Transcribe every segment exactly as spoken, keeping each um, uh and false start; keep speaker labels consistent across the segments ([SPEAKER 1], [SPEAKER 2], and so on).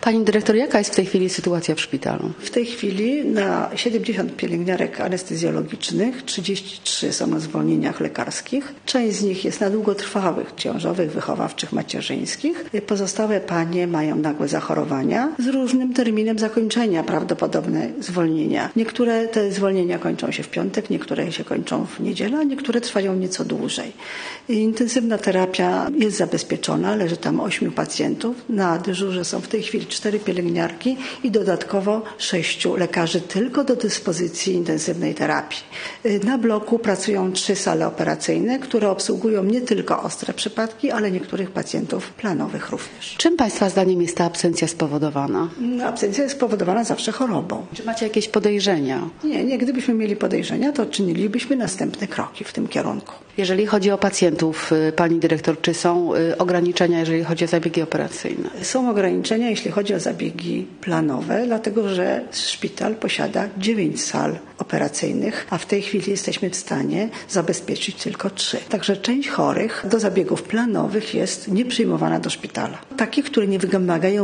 [SPEAKER 1] Pani dyrektor, jaka jest w tej chwili sytuacja w szpitalu?
[SPEAKER 2] W tej chwili na siedemdziesiąt pielęgniarek anestezjologicznych trzydzieści trzy są na zwolnieniach lekarskich. Część z nich jest na długotrwałych, ciążowych, wychowawczych, macierzyńskich. Pozostałe panie mają nagłe zachorowania z różnym terminem zakończenia, prawdopodobne zwolnienia. Niektóre te zwolnienia kończą się w piątek, niektóre się kończą w niedzielę, a niektóre trwają nieco dłużej. Intensywna terapia jest zabezpieczona, leży tam ośmiu pacjentów. Na dyżurze są w tej chwili cztery pielęgniarki i dodatkowo sześciu lekarzy tylko do dyspozycji intensywnej terapii. Na bloku pracują trzy sale operacyjne, które obsługują nie tylko ostre przypadki, ale niektórych pacjentów planowych również.
[SPEAKER 1] Czym Państwa zdaniem jest ta absencja spowodowana?
[SPEAKER 2] Absencja jest spowodowana zawsze chorobą.
[SPEAKER 1] Czy macie jakieś podejrzenia?
[SPEAKER 2] Nie, nie. Gdybyśmy mieli podejrzenia, to czynilibyśmy następne kroki w tym kierunku.
[SPEAKER 1] Jeżeli chodzi o pacjentów, pani dyrektor, czy są ograniczenia, jeżeli chodzi o zabiegi operacyjne?
[SPEAKER 2] Są ograniczenia, jeśli chodzi o zabiegi planowe, dlatego że szpital posiada dziewięć sal operacyjnych, a w tej chwili jesteśmy w stanie zabezpieczyć tylko trzy. Także część chorych do zabiegów planowych jest nieprzyjmowana do szpitala. Takich, które nie wymagają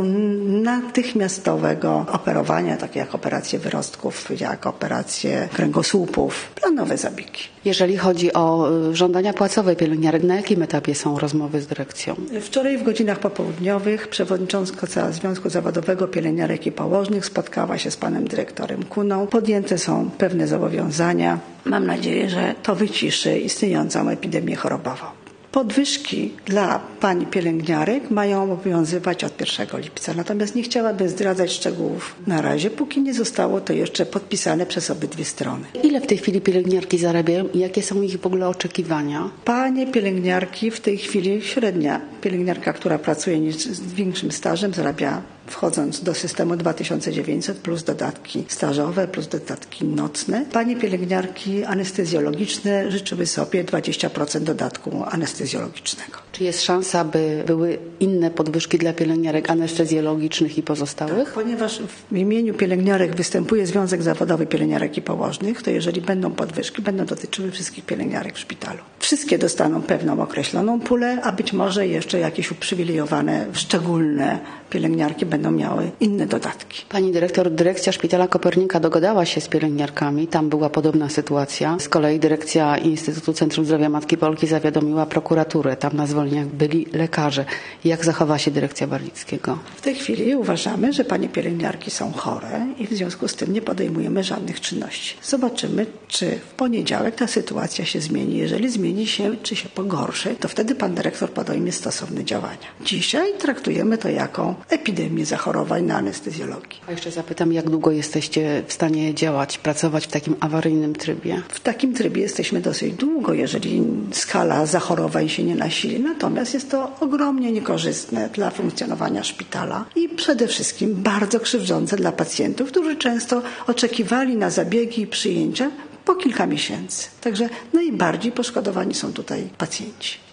[SPEAKER 2] natychmiastowego operowania, takie jak operacje wyrostków, jak operacje kręgosłupów, planowe zabiegi.
[SPEAKER 1] Jeżeli chodzi o żądania płacowe pielęgniarek, na jakim etapie są rozmowy z dyrekcją?
[SPEAKER 2] Wczoraj w godzinach popołudniowych przewodnicząca Związku Zawodowego Pielęgniarek i Położnych spotkała się z panem dyrektorem Kuną. Podjęte są pewne zobowiązania. Mam nadzieję, że to wyciszy istniejącą epidemię chorobową. Podwyżki dla pań pielęgniarek mają obowiązywać od pierwszego lipca, natomiast nie chciałabym zdradzać szczegółów na razie, póki nie zostało to jeszcze podpisane przez obydwie strony.
[SPEAKER 1] Ile w tej chwili pielęgniarki zarabiają i jakie są ich w ogóle oczekiwania?
[SPEAKER 2] Panie pielęgniarki w tej chwili średnia pielęgniarka, która pracuje z większym stażem, zarabia wchodząc do systemu dwa tysiące dziewięćset plus dodatki stażowe, plus dodatki nocne. Panie pielęgniarki anestezjologiczne życzyły sobie dwadzieścia procent dodatku anestezjologicznego.
[SPEAKER 1] Czy jest szansa, by były inne podwyżki dla pielęgniarek anestezjologicznych i pozostałych?
[SPEAKER 2] Tak, ponieważ w imieniu pielęgniarek występuje Związek Zawodowy Pielęgniarek i Położnych, to jeżeli będą podwyżki, będą dotyczyły wszystkich pielęgniarek w szpitalu. Wszystkie dostaną pewną określoną pulę, a być może jeszcze jakieś uprzywilejowane, szczególne pielęgniarki będą miały inne dodatki.
[SPEAKER 1] Pani dyrektor, dyrekcja Szpitala Kopernika dogadała się z pielęgniarkami. Tam była podobna sytuacja. Z kolei dyrekcja Instytutu Centrum Zdrowia Matki Polki zawiadomiła prokuraturę. Tam na zwolnieniach byli lekarze. Jak zachowa się dyrekcja Barlickiego?
[SPEAKER 2] W tej chwili uważamy, że panie pielęgniarki są chore i w związku z tym nie podejmujemy żadnych czynności. Zobaczymy, czy w poniedziałek ta sytuacja się zmieni. Jeżeli zmieni się, czy się pogorszy, to wtedy pan dyrektor podejmie stosowne działania. Dzisiaj traktujemy to jako epidemię zachorowań na anestezjologii.
[SPEAKER 1] A jeszcze zapytam, jak długo jesteście w stanie działać, pracować w takim awaryjnym trybie?
[SPEAKER 2] W takim trybie jesteśmy dosyć długo, jeżeli skala zachorowań się nie nasili. Natomiast jest to ogromnie niekorzystne dla funkcjonowania szpitala i przede wszystkim bardzo krzywdzące dla pacjentów, którzy często oczekiwali na zabiegi i przyjęcia po kilka miesięcy. Także najbardziej poszkodowani są tutaj pacjenci.